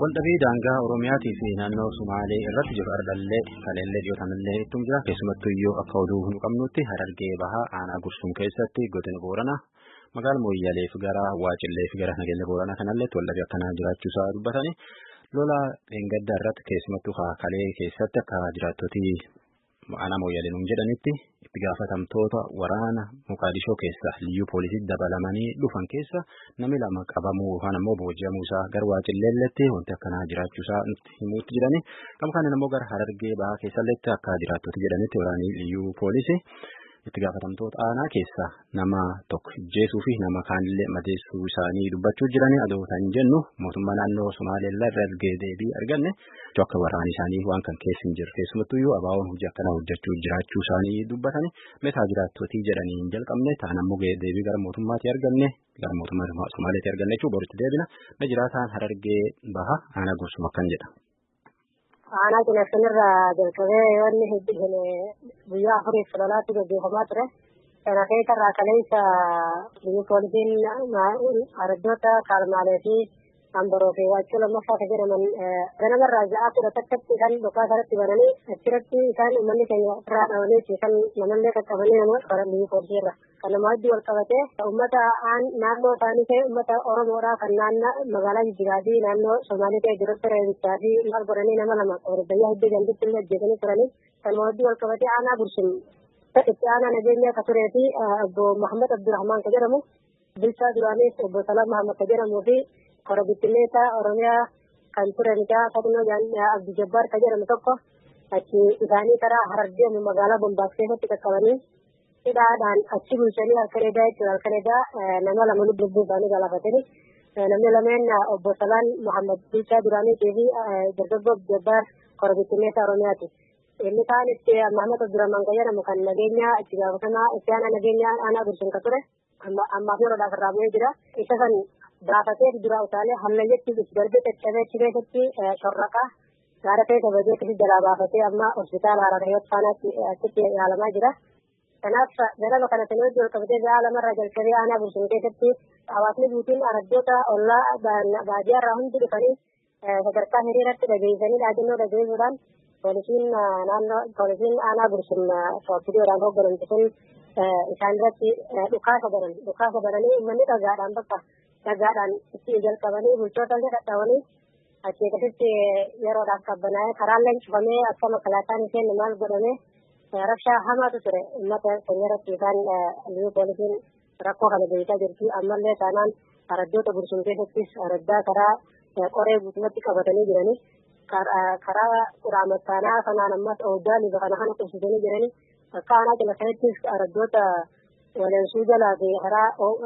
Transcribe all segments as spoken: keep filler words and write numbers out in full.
Waldhabbii daangaa Oromiyaatii fi naannoo Sumaalee irratti jiru ardallee kaleellee dhiyootanillee ittum jira. Keessumattuu iyyuu akka oduu hin qabnutti Harargee Bahaa aanaa Gursum keessatti godina Booranaa magaalaa Mooyyalee fi gara Waacillee fi gara Nageenya Booranaa kanalleetti waldhabbii akkanaa jiraachuusaa dubbatanii lola dheengaddaa irratti keessumattuu kalee keessatti akka jiraattoti aanaa Mooyyalee nuun jedhanitti itti gaafatamtoota waraana Moqaadishoo keessa liyyuu poolisii dabalamanii dhufan keessa namni lama qabamuu yookaan ammoo booji'amuu isaa gara Waacilleelletti wanti akkanaa jiraachuusaa himuutti jedhani kam kaaniin ammoo gara Harargee Bahaa keessalletti akka jiraattoti jedhanitti waraanni liyyuu poolisii itti gaafatamtoota aanaa keessa nama tokko ajjeesuu fi nama kaanillee madeessuu isaanii dubbachuu jiranii adootan jennu mootummaa naannoo Somaaleellaa irra ergee deebii arganne akka waraanni isaanii waan kan keessa hin jirre keessumattuu iyyuu abaawoon hojii akkanaa hojjechuu jiraachuu isaanii dubbatanii meetaa jiraattotii jedhanii hin jalqabne ta'an ammoo deebii gara mootummaatti arganne gara mootummaa Somaaleetti arganne jechuun boritti deebina na jiraataan Harargee Bahaa aanaa Gursum akkan jedha. Aanaa Jinaasanirraa jalqabee yoonni hedduun guyyaa afurii filolaatti gaggeeffamaa ture. Kana keessarraa kaleessa biyyi poolisiin araddoota Kaalmaalee fi Ambaroo fi Waachuu lammaffaa kan jedhaman ganamarraa ja'aa kudha takkatti isaan dhukaasa irratti bananii achirratti isaan uummanni keenya irraa dhabanii kan namallee qaqqabanii nama biyyi poolisii irra. Kan nama hedduu wal qabatee uummata naannoo isaanii ta'e uummata Oromoodhaa kan naannoo magaalaa Jijjigaa fi naannoo Somaalee ta'e jirutti reebichaa fi maal godhanii nama lama qorbiyyaa hedduu ganditti illee ajjeesanii turanii kan nama hedduu wal qabatee aanaa Gursum itti aanaa nageenya akka turee fi obbo Muhammad Abdurrahmaan kan jedhamu bulchaa duraanis obbo Salaam Muhammad kan jedhamuu fi kora bittinneessaa Oromiyaa kan turanidha. Fadhii Abdi Jabbaar kan jedhamu tokko achi isaanii karaa Harargee magaalaa Bombaas keessatti qaqqabanii hidhaadhaan achi bulchanii halkan edaa jechuudha. Halkan edaa nama lama lubbuu isaanii galaafatanii namni lameen obbo Salaan Muhammad bulchaa duraaniitii fi dargaggoo Abdi Jabbaar kora bittinneessaa Oromiyaati. Inni kaan itti Muhammad Abdurrahmaan kan jedhamu kan nageenya itti gaafatamaa itti aanaa nageenya aanaa Gursum kan ture ammaaf yeroodhaaf irraa bu'ee jira. Isa san gaafatee dura utaalee hallayyetti darbee caccabee achi keessatti shorraqaa gaara keessa bajeetti jalaa baafatee amma hospitaala Harargee faanaatti achitti yaalamaa jira. Kanaaf ganama kana sana hojii wal qabatee gahaa lamarraa jalqabee aanaa Gursum keessatti hawaasni guutuun araddoota ollaa baadiyyaarraa hundi dhufanii sadarkaa hiriiratti dhageessanii dhaadannoo dhageessuudhaan poolisiin naannoo poolisiin aanaa Gursum shoofidiyoodhaan hoogganamtu sun isaan irratti dhukaasa baran dhukaasa baranii uummanni dhagaadhaan bakka dhagaadhaan itti jalqabanii bulchoota illee dhadhaabanii achii akkasitti yeroodhaaf qabbanaa'ee karaallee cufamee akka makalaataan isheen maal godhamee rakshaa hamaatu ture uummata keenya irratti isaan liyyuu poolisiin rakkoo kana beekaa jirti. Ammallee taanaan araddoota Gursum keessattis araddaa karaa qoree guutumatti qabatanii jiranii karaa quraamattaanaa kanaan ammas ooddaa liba kana kana qubsisanii jiranii akka aanaa jala sanattis araddoota waleensuu jalaa fi karaa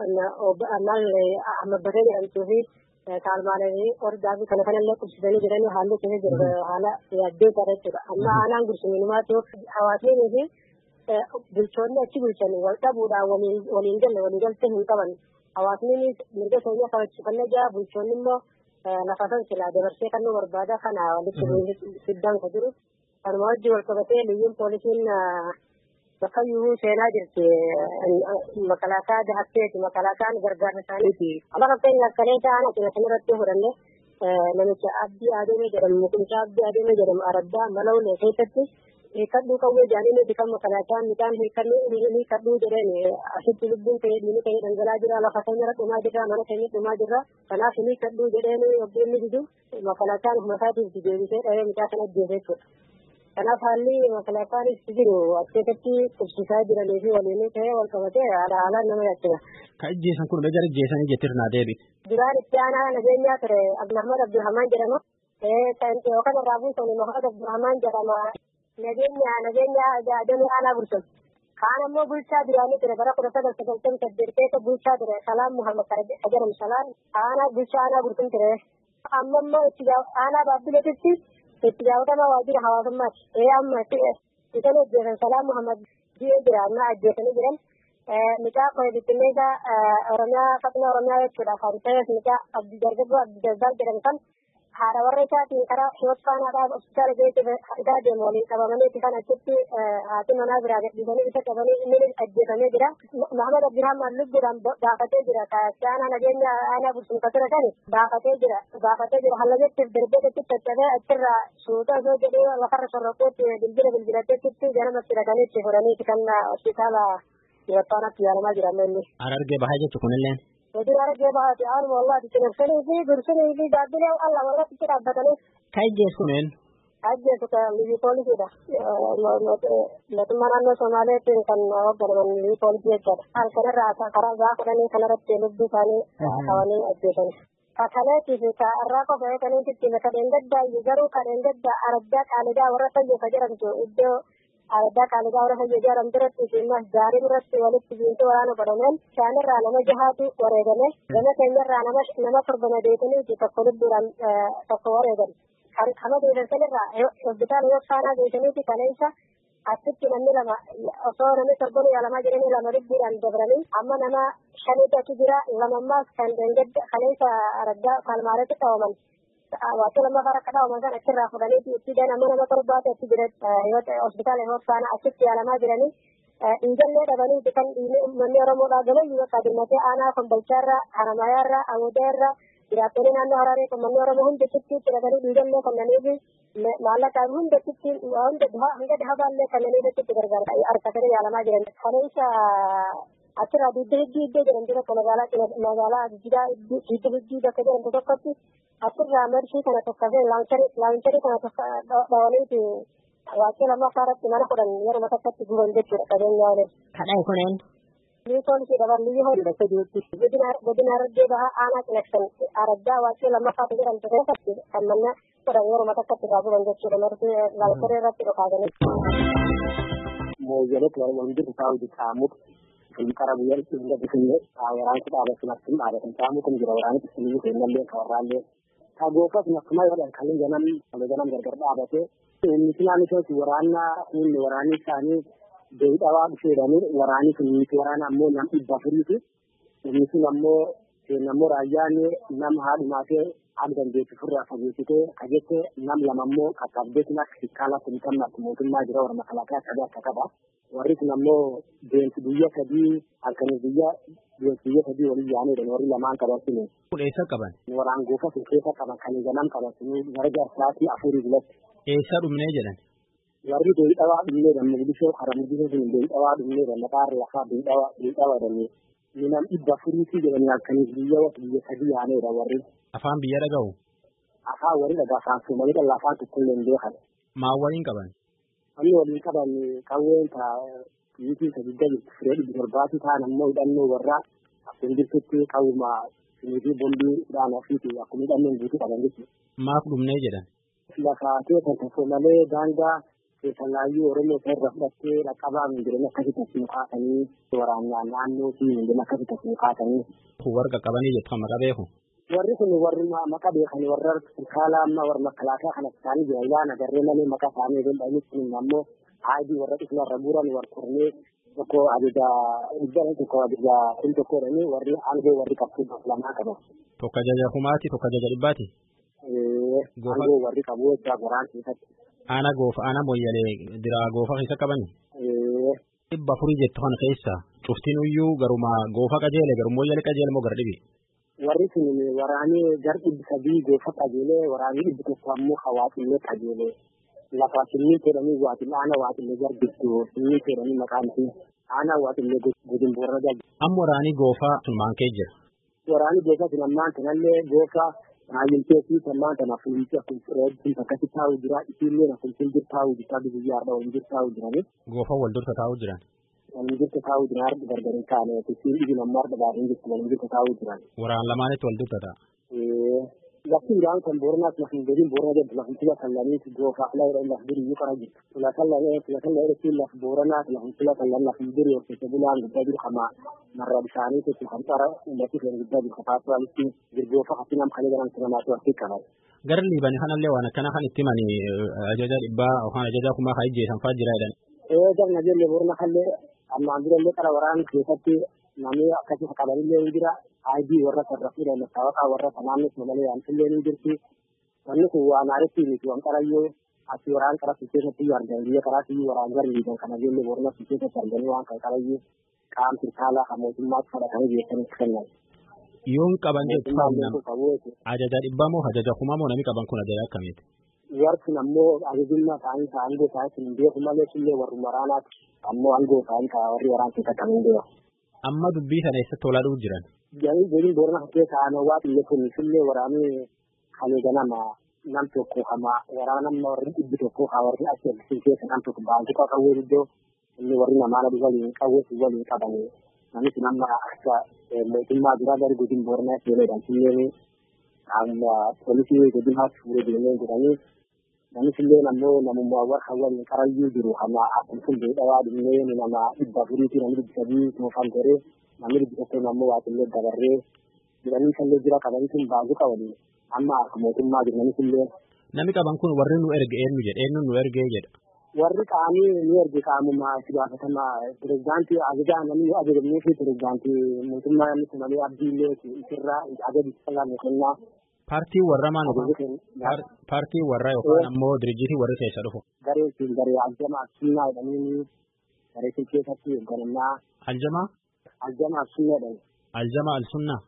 ammal ammabatee jedhamtuu fi Kaalmaalee ordaa fi kana kanallee qubsisanii jiranii haalli keessa jiru haala yaaddeessaa jechuudha. Amma aanaan Gursuminumaatu hawaasnii fi bulchoonni achi bulchan wal dhabuudhaan waliin galle walii galtee hin qaban. Hawaasni mirga keenya kabachiifannee jira bulchoonni immoo lafa san silaa dabarsee kan nu barbaada kana walitti fiddaan kan jiru. Kanuma wajjin wal qabatee liyyuun poolisiin bakka iyyuu seenaa jirti makalaakaa dahatteeti makalaakaan gargaarsa isaaniiti. Amma fakkeenyaaf kaleessa aanaa Jinaasan irratti fudhanne namicha Abdii Adeemee jedhamu mucaa Abdii Adeemee jedhamu araddaa Malawulee keessatti hiikkadhuu qawwee jaanii nuti kan makalaakaan midhaan hiikkadhuu jedheen asitti lubbuun ta'ee dhiini ta'ee dhangalaa jira lafa keenya irra dhumaa jirra mana keenya dhumaa jirra kanaaf hiikkadhuu jedheen obboon ni didu makalaakaan ofuma isaatiif deebisee dhawee midhaa sana ajjeesee jechuudha. Kanaaf haalli makalaakaan jiru askeessatti qubsiisaa jiranii fi waliin ta'ee wal qabatee haalaan nama yaachisa. Ka ajjeesan kun bejar ajjeesanii jettirnaa deebi. Duraan itti aanaa nageenyaa ture Abdulrahman Abdulrahmaan jedhama. Yookaan irraa buusan Muhammad Abdulrahmaan jedhama. Nageenya nageenya adamii aanaa Gursum. Kaan ammoo bulchaa duraanii ture bara kudha sagal sagaltamii saddeet keessa bulchaa ture Salaam Muhammad kan jedhamu Salaan aanaa bulchaa aanaa Gursum ture. Amma immoo itti aanaa Baabbileetitti itti gaafatamaa waajjira hawaasummaati. Ee amma isaan ajjeesan Salaam Muhammad ji'ee jira amma ajjeesanii jiran. Micaa koo bittinneessaa Oromiyaa Faxina Oromiyaa jechuudha kan ta'es micaa Abdi Dargaggoo Abdi Jabbaar jedhamu kan haadha warra isaatiin karaa hiwatfaanaadhaa hospitaala geejjiba isaa deemu waliin qabamanii kan achitti haati manaa biraa gadhiisanii isa qabanii inni ajjeefamee jira. Mahamad Abdirahmaan lubbuudhaan baafatee jira. Aanaa nageenya aanaa bulchiinsa ture kan baafatee jira. Baafatee jira. Hallamettiif darbeetti caccabee achirraa suuta osoo jedhee lafarra sorroqootti bilbila bilbilateetti ganamatti dhaqaniitti fudhaniiti kan hospitaala hiwatfaanaatti yaalamaa jiran inni. Harargee bahaa jechuun kunilleen. Jadi harargee bahaati aanuma wallaati cinaksanii fi gursanii fi gaabbilee alla warratti itti dhaabbatanii. Ka ajjeesu kuneen? Ajjeesu kan liyyuu poolisiidha. Mootummaa naannoo Somaaleetiin kan hoogganaman liyyuu poolisii jechuudha. Halkanirraa karaa gaafa fudhanii kanarratti lubbuu isaanii qabanii ajjeesan. Kakaleetii fi irraa qofa eeganiititti kadheen gaddaa garuu kadheen gaddaa araddaa qaalidaa warra fayyee jedhamtu iddoo araddaa qaalidaa warra fayyee jedhamu biratti fi immas gaarii biratti walitti biintuu waraana godhameen isaanirraa nama jahaatu wareegame gama keenyarraa nama nama torba deetanii tokko lubbuudhaan tokko wareegan. Kama deesanirraa hospitaala Hiwatfaanaa geessaniiti kaleessa achitti namni lama osoo namni torban yaalamaa jiranii lama lubbuudhaan dabranii amma nama shaniitu achi jira lamammaas kan deengadda kaleessa araddaa kaalmaareetti qabaman. Waktu lama para kada orang kan akhirnya aku dari itu dan nama nama korban itu jadi hospital yang sana asyik alamat jadi ni injilnya dapat ni kan ini mana orang muda galau juga tadi nanti anak pembicara haramayara angudera tidak pernah nanti orang itu mana orang mohon detik tidak ada injilnya kan ni malah kahun detik orang dah hingga dah balik kan ni detik tergarga arka tadi alamat jadi kalau isa akhirnya di detik di jadi kita kalau galah kalau jika di detik di dekat yang kita kasi akhirnya mersi kana tokkase launcheri launcheri kana tokka dawani ti wakil amma farat mana kodan yar mata katti guron de kira kaden yaale kadai konen ni kon si dabar li ho de sedi bedina bedina radde ba ana connection aradda wakil amma farat ran to katti kanna kodan yar mata katti guron de kira mersi launcheri ratti ko kadane mo yele ko mo ndir taw di tamu ini karena biar sehingga di sini orang kita ada semakin ada tamu kan jira orang di sini ko nalle kawarale Kagoka na kuma yadan kalin ganan ganan gargarda ba ce in tunani to warana in warani tani da dawa ce da ni warani kun ni warana mo nan ibba furitu ni sunan mo ke na mo rayane nam hadu ma ce abdan de furra fa ne ce kajete nam lamammo ka tabbe na kala kun kan na mutun ma jira war makalaka kaza kaza ba warit nammo de duya kadi akan duya de duya kadi wali yani da wari laman ka ba sine kudai sakaban waran gofa su ke saka kan ganan ka ba sine warga sati afuri bilat e sadum ne jalan wari de dawa dinne da mu bisho haram dinne de dawa dinne da matar la ka de dawa de dawa da ni ni nam ibba furi ti da ni akan duya wa duya kadi yani da wari afan biya daga o afa wari daga fa su mai da la fa tu kullun de ha ma warin kaban anno wani kaban kawen ta yiti ta bidda fred bi gurbati ta nan mo dan no warra akun dirti kawma ni di bombi da na fiti akun dan no buti kaban diti ma dum ne jedan la ka te ta ko male danga ke talayi oromo ter rafate la kaban dire na kaji ta ka tani waranya nan no ti ni na kaji ta ka tani ko warga kabani je kama kabe ko warri ko warri ma makabe khani warrar kala ma war makalaka khana tani je yana garre mane maka tani den dani tin nammo aadi warra isla raburan war kurne ko adida idan ko adida kunto ko rani warri algo warri kaptu lama kado to kajaja kumati to kajaja libati eh algo warri kabo ta goran ti ana gofa ana moyale dira gofa isa kabani eh ibba furije to kana kaisa tuftinu yu garuma gofa kajele garum moyale kajele mo gardibi warri tuni warani gardi sabi gofa kajele warani ibto kammu khawati ne kajele la fasilni ke rani wati ana wati le gardi to ni ke rani makanti ana wati le gudin borada amorani gofa tulman keje warani gofa tulman tanalle gofa ayin te fi tulman tana fulita kun fred kun takati tawu dira itille na kun tindir tawu dita bi yar da wondir tawu dira ne gofa waldur ta tawu dira wondir ta tawu dira da gargarin kane to tin digina mar da ba ingi wondir ta tawu dira waran lamane to waldur ta eh lakin ran kan borna na hin gadin borna da la hin tiya kallani to gofa la ila illa hidi yukaraji la kallani la kallani ila borna la hin tiya kallani la hin diri to to bulan da dir khama marra bisani to kan tara illa to da dir khafatu alti dir gofa hatinam khali garan sama to hakika garli bani hanan lewana kana kan ittimani ajaja ibba o han ajaja kuma haije san fajira dan eh dar na jelle borna khalle amma andire le kala waran ke fatti nami akati kabari le indira aidi warra tarrafira na tawaka warra tanami somale antille ni dirti wanni kun waan aaritti miti waan qarayyoo ati waraan qara keessatti argan biyya karaatti waraan garri kan kana jenne borna keessatti arganii waan kan qarayyoo qaamti saala mootummaa fudhatanii beekanii kennan. Yoon qaban jechuun ajaja dhibbaa moo ajaja kumaa moo namni qaban kun ajaja akkamiiti? Warri ammoo ajajummaa ta'anii aangoo ta'anii hin beeku malee illee warri waraanaati ammoo aangoo ta'anii ka warri waraan keessatti kan hin beeku. Amma dubbii sana eessatti olaa dhufu jiran? Jariin boorana keessa aanawaa biyya kun illee waraanee kalee ganama nam tokko hama waraana nama warri dhibbi tokko haa warri achi keessa nam tokko baantu qawwee iddoo inni warri namaana waliin qawwee waliin qabanii namichi nama akka mootummaa duraa gadi godin boorana seenedhaan sillee amma poolisii godin haa fuudhee deemee jedhanii namichi illee ammoo namummaa warra waliin qarayyuu jiru hama akkuma kun beedhawaa dhimnee nama dhibba afuriitii namni dhibbi sadii toofan goree namni dhibbi tokko ammoo waaqillee dabarree jedhanii kallee jira qabanii kun baasuu qabanii amma akka mootummaa jiranii illee. Namni qaban kun warri nu erge eenyu jedha eenyu nu ergee jedha. Warri qaamii nu erge qaamuma itti gaafatamaa pirezidaantii ajajaa namni ajajamnee fi pirezidaantii mootummaa namni kun malee abdiillee isirraa ajaji sallaan kennaa. Paartii warra maal paartii warra yookaan ammoo dirjiitii warri keessa dhufu. Garee siin garee aljama absunnaa jedhanii garee siin keessatti hoogganannaa. Aljama? Aljama absunnaa jedhani. Aljama alsunnaa?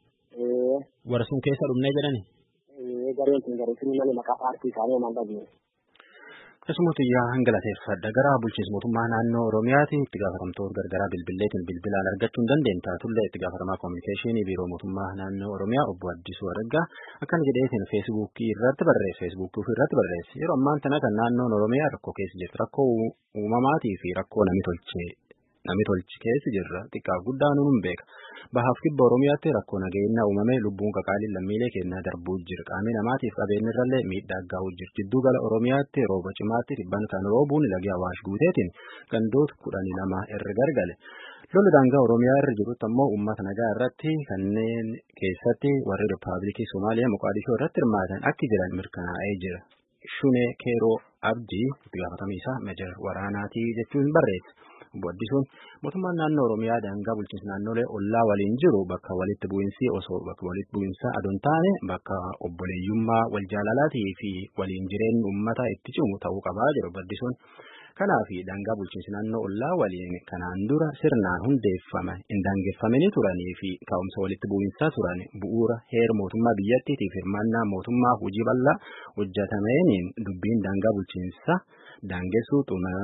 Warra sun keessa dhumnee jedhani? Gareen sun garee sun malee maqaa paartii isaanii waan dhabuun. Keessumattuu yaa hangalateeffadha gara bulchiinsa mootummaa naannoo Oromiyaati itti gaafatamtoota gargaraa bilbileetiin bilbilaan argachuu hin dandeenye taatullee itti gaafatamaa koominikeeshinii biiroo mootummaa naannoo Oromiyaa obbo Addisuu Araggaa akkana jedheetiin feesbuukii irratti barreesse feesbuukii irratti barreesse yeroo ammaan tana kan naannoon Oromiyaa rakkoo keessa jirtu rakkoo uumamaatii fi rakkoo namni tolchee namni tolchi keessa jirra xiqqaa guddaa nuun beeka. Bahaaf kibba Oromiyaatti rakkoo nageenya uumamee lubbuun qaqaaliin lammiilee keenyaa darbuu jira qaamni namaatiif qabeenyirrallee miidhaa gahu jira jidduu gala Oromiyaatti rooba cimaatti dhibban kan roobuun lagi Awaash guuteetiin gandoota kudhanii lama irra gargale. Lolli daangaa Oromiyaa irra jirutti ammoo uummata nagaa irratti kanneen keessatti warri Rippaabilikii Somaaliyaa Moqaadishoo irratti hirmaatan akka jiran mirkanaa'ee jira. Shunee Keeroo Abdii itti gaafatamii isaa meejar waraanaatii jechuun barreesse. Obbo Addisuun mootummaan naannoo Oromiyaa daangaa bulchiinsa naannolee ollaa waliin jiru bakka walitti bu'iinsi osoo bakka walitti bu'iinsa adoon taane bakka obboleeyyummaa wal jaalalaatii fi waliin jireenyi uummata itti cimu ta'uu qabaa jedhu Obbo Addisuun. Kanaaf daangaa bulchiinsa naannoo ollaa waliin kanaan dura sirnaan hundeeffame hin daangeffamanii turanii fi ka'umsa walitti bu'iinsaa turan bu'uura heera mootummaa biyyattiitiif hirmaannaa mootummaa hojii bal'aa hojjetameeniin dubbiin daangaa bulchiinsa daangessuu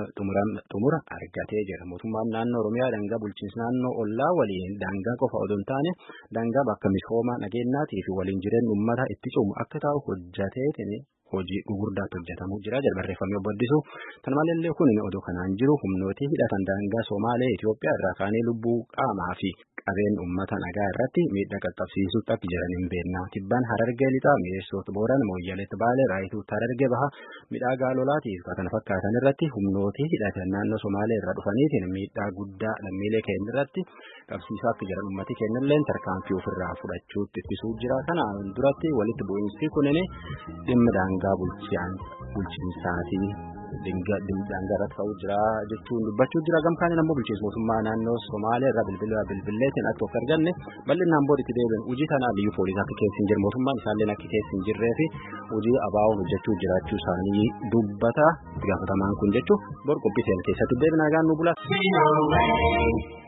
xumura argatee jira. Mootummaan naannoo Oromiyaa daangaa bulchiinsa naannoo ollaa waliin daangaa qofa odoo hin taane daangaa bakka misooma nageenyaatii fi waliin jireenya uummata itti cimu akka ta'u hojjeteetiin hojii gurguddaatti hojjetamuu jira jedha barreeffamni Obbo Addisuu. Kana malee kun odoo kanaan jiru humnooti hidhatan daangaa Somaalee Itoophiyaa irraa kaanii lubbuu qaamaa fi qabeen uummata nagaa irratti miidhaa qaqqabsiisutti akka jiran hin beekna. Tibbaan Harargee lixaa mi'eessoota Booran Mooyyaleetti Baalee Raayituutti Harargee baha midhaa gaalolaatii fi kana fakkaatan irratti humnooti hidhatan naannoo Somaalee irraa dhufaniitiin miidhaa guddaa lammiilee keenya irratti qabsiisaa akka jiran uummati keenyallee tarkaanfii ofirraa fudhachuutti ittisuu jira. Kanaan duratti walitti bu'iinsi kunin dhimma daangaa bulchiinsaatii daangaa irratti ta'uu jira jechuun dubbachuu jira. Gamkaan ammoo bulchiinsa mootummaa naannoo Somaalee irraa bilbila bilbileetiin akka of arganne bal'inaan booditti deebiin hojii tanaa biyyu poolisii akka keessa hin jirre mootummaan isaallee akka keessa hin jirree fi hojii abaa'uun hojjechuu jiraachuu isaanii dubbata itti gaafatamaan kun jechuun bor qophii seen keessatti deebinaa gaannuu bula.